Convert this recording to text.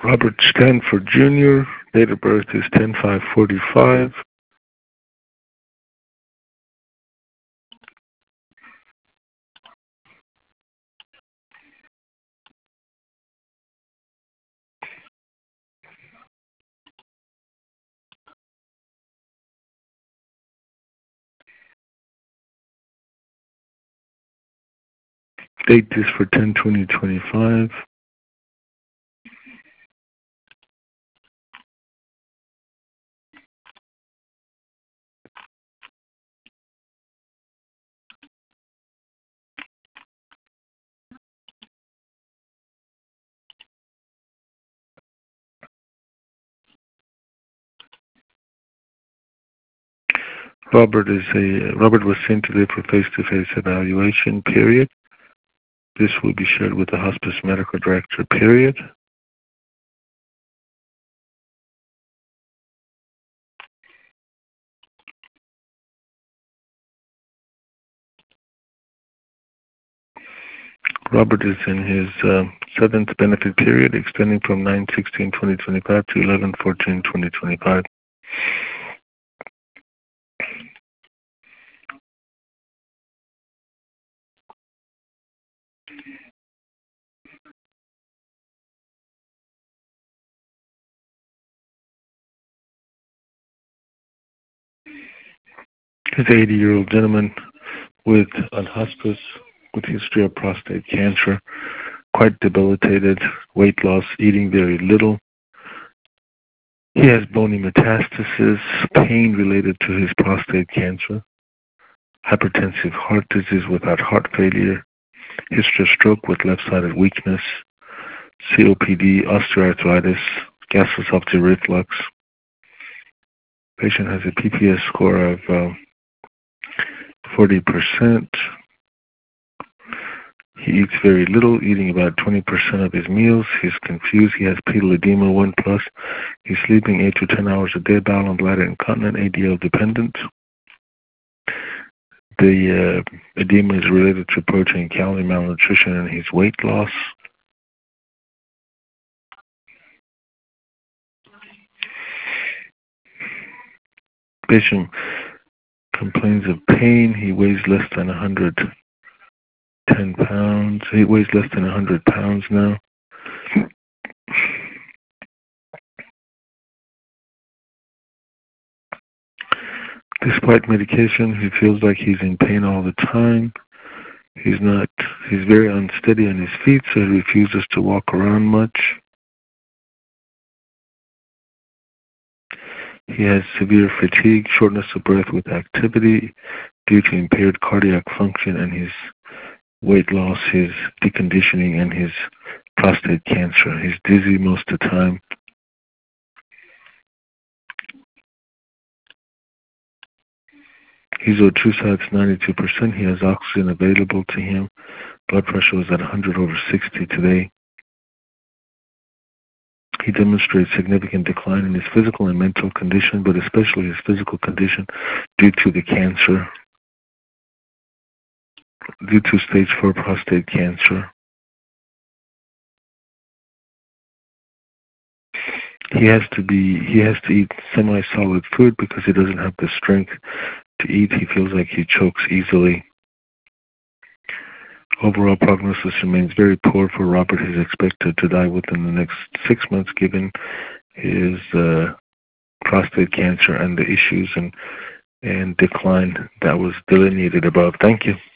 Robert Stanford Jr., date of birth is 10/5/45. Date is for 10/20/25. Robert was seen today for face-to-face evaluation, period. This will be shared with the hospice medical director, period. Robert is in his 7th benefit period, extending from 9/16/2025 to 11/14/2025. He's an 80-year-old gentleman on hospice with history of prostate cancer, quite debilitated, weight loss, eating very little. He has bony metastasis, pain related to his prostate cancer, hypertensive heart disease without heart failure, history of stroke with left-sided weakness, COPD, osteoarthritis, gastroesophageal reflux. Patient has a PPS score of 40%. He eats very little, eating about 20% of his meals. He's confused. He has pedal edema 1+. He's sleeping 8 to 10 hours a day, bowel and bladder incontinent, ADL dependent. The edema is related to protein, calorie malnutrition, and his weight loss. Patient complains of pain. He weighs less than 110 pounds. He weighs less than 100 pounds now. Despite medication, he feels like he's in pain all the time. He's very unsteady on his feet, so he refuses to walk around much. He has severe fatigue, shortness of breath with activity due to impaired cardiac function and his weight loss, his deconditioning, and his prostate cancer. He's dizzy most of the time. His O2 sats 92%. He has oxygen available to him. Blood pressure was at 100/60 today. He demonstrates significant decline in his physical and mental condition, but especially his physical condition due to the cancer, due to stage 4 prostate cancer. He has to eat semi-solid food because he doesn't have the strength to eat. He feels like he chokes easily. Overall prognosis remains very poor for Robert. He's expected to die within the next 6 months given his prostate cancer and the issues and decline that was delineated above. Thank you.